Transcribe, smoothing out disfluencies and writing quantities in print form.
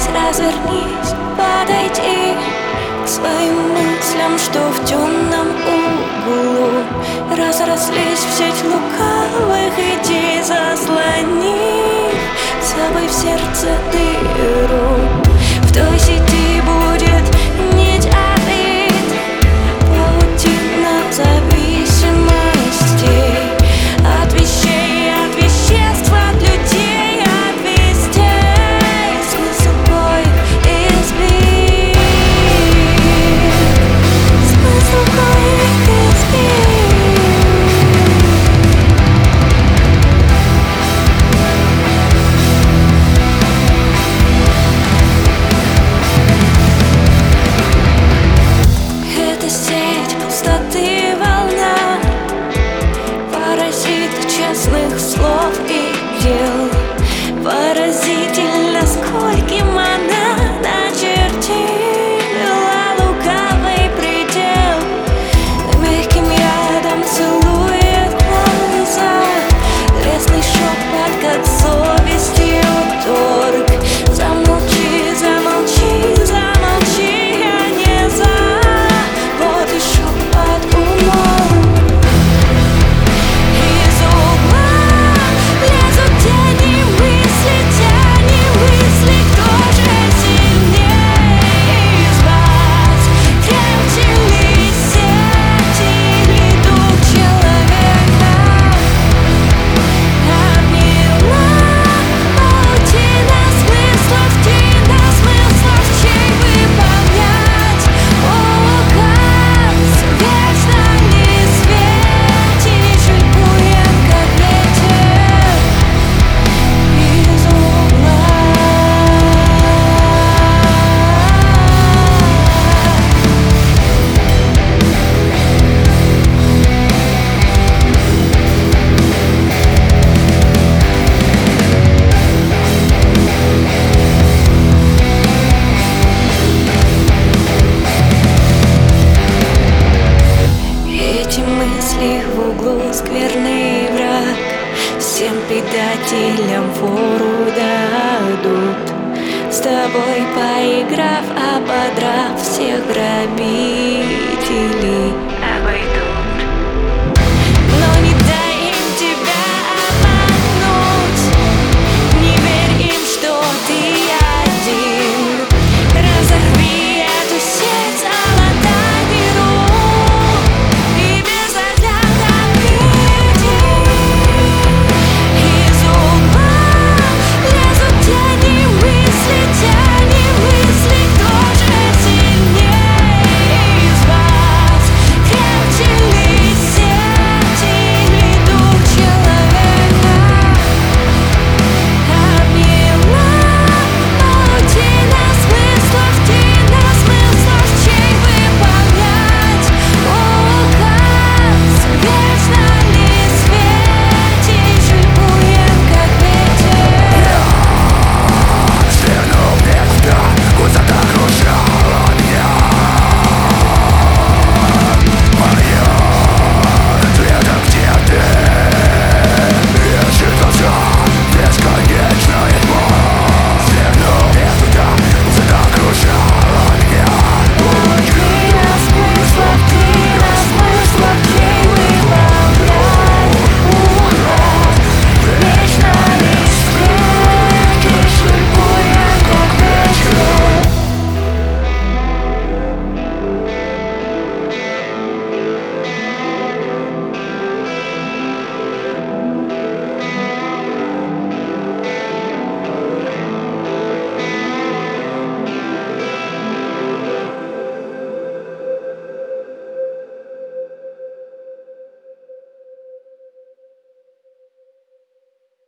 развернись, подойди к своим мыслям, что в темном углу разрослись в сеть лукавых идей, заслони собой в сердце дыру. В той сети будет нить обид, паутина зависимостей от вещей, от веществ, от людей, от вестей. Смысл коих избит, смысл коих избит. Это сеть пустоты, волна, паразит честных слов и дел. Поразительно, скольким она начертила лукавый предел. Мягким ядом целует глаза, лесный шепот, как совестью торг. Замолчи, замолчи, замолчи, я не за. Вот и шепот умолк. Из угла лезут тени мысли, кто же сильнее из вас? Крепче ли сеть или дух человека? Обняла паутина смыслов, тина смыслов, чей выполнять указ. Вечно ли свете, не шельмуем, как ветер из угла. Эти мысли в углу скверный враг, всем предателям фору дадут. С тобой поиграв, ободрав всех грабителей.